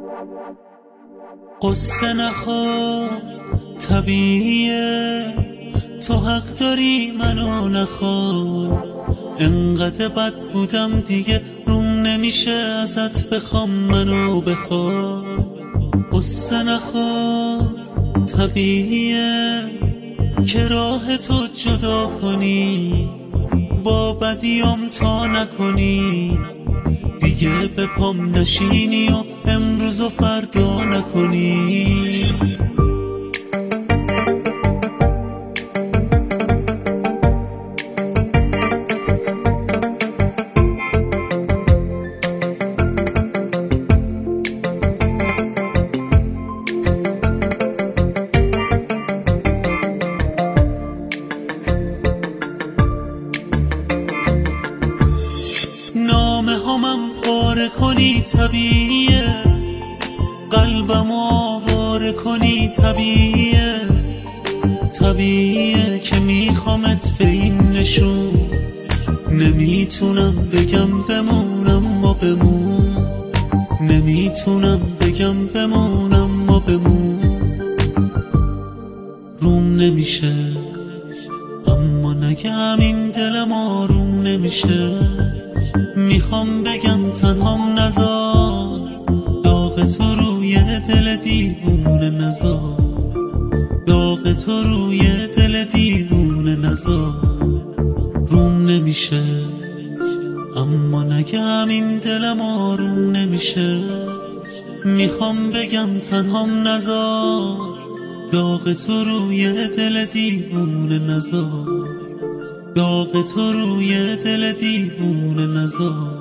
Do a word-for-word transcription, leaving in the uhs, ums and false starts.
قصه نخور طبیعیه، تو حق داری منو نخور. انقدر بد بودم دیگه روم نمیشه ازت بخوام منو بخور. قصه نخور طبیعیه که راه تو جدا کنی، با بدیام تا نکنی، دیگه به پام نشینی و امروز و فردا نکنی. نامه همم پاره کنی طبیعیه، قلبم آواره کنی طبیعیه. طبیعیه که میخوامت به این نشون، نمیتونم بگم بمونم و بمون، نمیتونم بگم بمونم و بمون. روم نمیشه اما نگم این دلم آروم نمیشه. میخوام بگم تنهام نذار، داغ تو روی دل دیوونه نذار، داغ تو روی دل دیوونه نذار. روم نمیشه اما نگم این دلم آروم نمیشه. میخوام بگم تنهام نذار، داغ تو روی دل دیوونه نذار، داغ تو روی دل دیوونه نذار.